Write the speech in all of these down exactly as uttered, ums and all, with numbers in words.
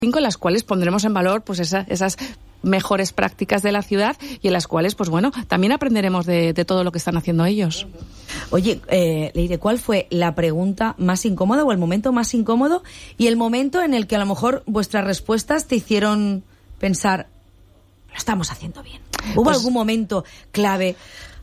cinco en las cuales pondremos en valor pues esa, esas mejores prácticas de la ciudad y en las cuales, pues bueno, también aprenderemos de, de todo lo que están haciendo ellos. Oye, eh, Leire, ¿cuál fue la pregunta más incómoda o el momento más incómodo y el momento en el que a lo mejor vuestras respuestas te hicieron pensar, lo estamos haciendo bien? ¿Hubo pues, algún momento clave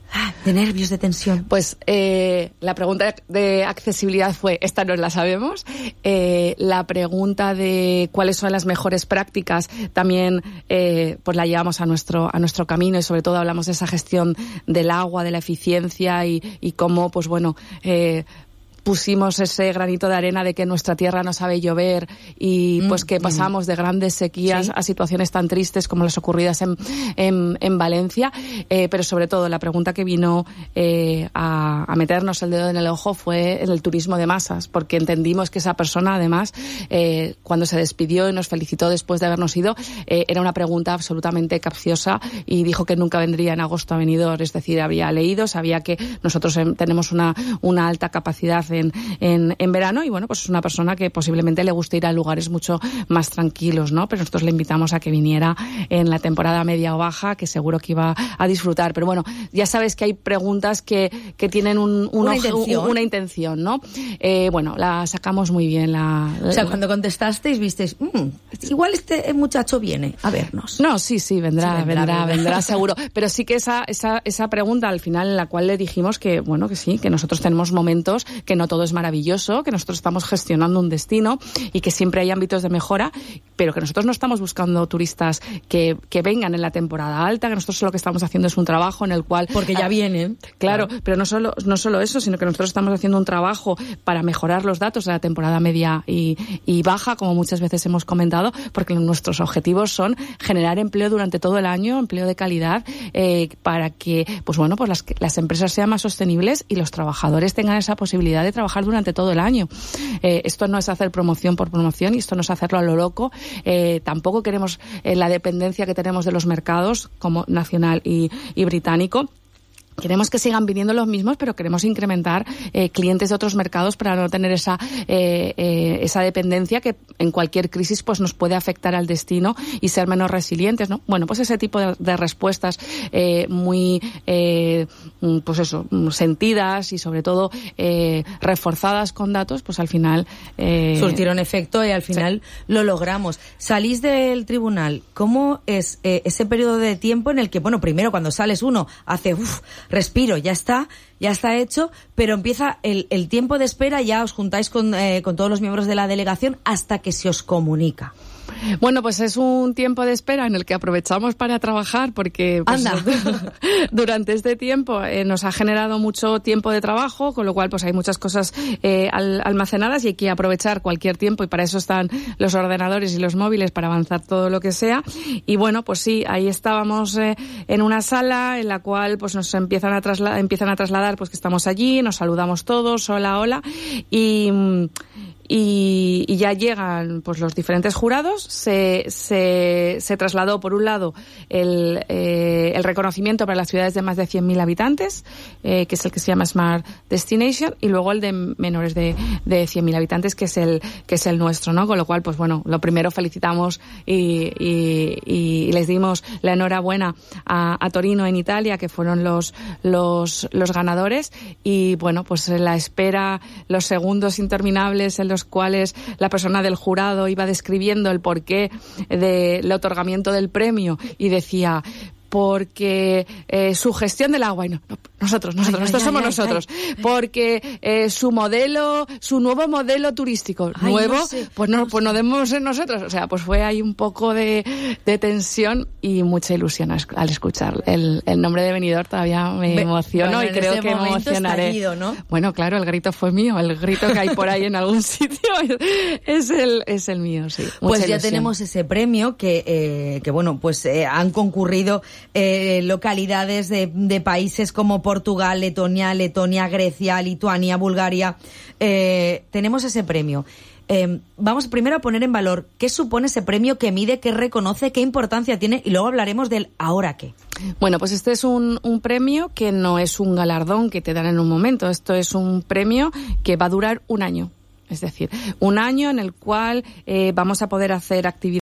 de nervios, de tensión? Pues eh, la pregunta de accesibilidad fue, esta no la sabemos. Eh, la pregunta de cuáles son las mejores prácticas también eh, pues la llevamos a nuestro a nuestro camino, y sobre todo hablamos de esa gestión del agua, de la eficiencia y, y cómo, pues bueno, eh, pusimos ese granito de arena de que nuestra tierra no sabe llover y pues que pasamos de grandes sequías ¿Sí? a situaciones tan tristes como las ocurridas en, en, en Valencia, eh, pero sobre todo la pregunta que vino eh, a, a meternos el dedo en el ojo fue en el turismo de masas, porque entendimos que esa persona además eh, cuando se despidió y nos felicitó después de habernos ido, eh, era una pregunta absolutamente capciosa y dijo que nunca vendría en agosto a Benidorm, es decir, había leído, sabía que nosotros eh, tenemos una, una alta capacidad en En, en, en verano y bueno, pues es una persona que posiblemente le guste ir a lugares mucho más tranquilos, ¿no? Pero nosotros le invitamos a que viniera en la temporada media o baja, que seguro que iba a disfrutar. Pero bueno, ya sabes que hay preguntas que, que tienen un, un una, ojo, intención. Un, una intención, ¿no? Eh, bueno, la sacamos muy bien. La, o sea, cuando contestasteis visteis, mmm, igual este muchacho viene a vernos. No, sí, sí, vendrá, sí, vendrá, vendrá, vendrá, vendrá seguro. Pero sí que esa, esa, esa pregunta al final en la cual le dijimos que, bueno, que sí, que nosotros tenemos momentos que no todo es maravilloso, que nosotros estamos gestionando un destino y que siempre hay ámbitos de mejora, pero que nosotros no estamos buscando turistas que, que vengan en la temporada alta, que nosotros lo que estamos haciendo es un trabajo en el cual... Porque ya vienen. Claro, claro, pero no solo, no solo eso, sino que nosotros estamos haciendo un trabajo para mejorar los datos de la temporada media y, y baja, como muchas veces hemos comentado, porque nuestros objetivos son generar empleo durante todo el año, empleo de calidad, eh, para que, pues bueno, pues las, las empresas sean más sostenibles y los trabajadores tengan esa posibilidad de trabajar durante todo el año. Eh, esto no es hacer promoción por promoción y esto no es hacerlo a lo loco. Eh, tampoco queremos eh, la dependencia que tenemos de los mercados como nacional y, y británico. Queremos que sigan viniendo los mismos, pero queremos incrementar eh, clientes de otros mercados para no tener esa eh, eh, esa dependencia que en cualquier crisis pues nos puede afectar al destino y ser menos resilientes, ¿no? Bueno, pues ese tipo de, de respuestas eh, muy eh, pues eso, sentidas y sobre todo eh, reforzadas con datos, pues al final eh, surtieron efecto y al final sí. Lo logramos. Salís del tribunal, ¿cómo es eh, ese periodo de tiempo en el que, bueno, primero cuando sales uno hace uff, respiro, ya está, ya está hecho, pero empieza el, el tiempo de espera, ya os juntáis con, eh, con todos los miembros de la delegación hasta que se os comunica? Bueno, pues es un tiempo de espera en el que aprovechamos para trabajar porque pues, Anda. durante este tiempo eh, nos ha generado mucho tiempo de trabajo, con lo cual pues hay muchas cosas eh, al, almacenadas y hay que aprovechar cualquier tiempo y para eso están los ordenadores y los móviles para avanzar todo lo que sea. Y bueno, pues sí, ahí estábamos eh, en una sala en la cual pues nos empiezan a trasladar, empiezan a trasladar pues que estamos allí, nos saludamos todos, hola, hola, y... Y, y ya llegan pues los diferentes jurados. Se, se, se trasladó por un lado el, eh, el reconocimiento para las ciudades de más de cien mil habitantes, eh, que es el que se llama Smart Destination, y luego el de menores de, de cien mil habitantes, que es el que es el nuestro, ¿no? Con lo cual, pues bueno, lo primero felicitamos y, y, y les dimos la enhorabuena a, a Torino en Italia, que fueron los los los ganadores, y bueno, pues la espera, los segundos interminables en los cuales la persona del jurado iba describiendo el porqué del otorgamiento del premio y decía porque eh, su gestión del agua, y no, no nosotros, nosotros, ay, nosotros ay, somos ay, nosotros, ay, porque eh, su modelo, su nuevo modelo turístico, ay, nuevo, no sé, pues no, no pues no demos en nosotros, o sea, pues fue ahí un poco de, de tensión y mucha ilusión al escuchar el, el nombre de Benidorm. Todavía me Be- emociono bueno, y creo que me emocionaré. Estallido, ¿no? Bueno, claro, el grito fue mío, el grito que hay por ahí en algún sitio es el, es el mío, sí. Mucha pues ya ilusión. Tenemos ese premio que, eh, que bueno, pues eh, han concurrido eh, localidades de, de países como Portugal, Letonia, Letonia, Grecia, Lituania, Bulgaria. Eh, tenemos ese premio. Eh, vamos primero a poner en valor qué supone ese premio, qué mide, qué reconoce, qué importancia tiene, y luego hablaremos del ahora qué. Bueno, pues este es un, un premio que no es un galardón que te dan en un momento. Esto es un premio que va a durar un año. Es decir, un año en el cual eh, vamos a poder hacer actividades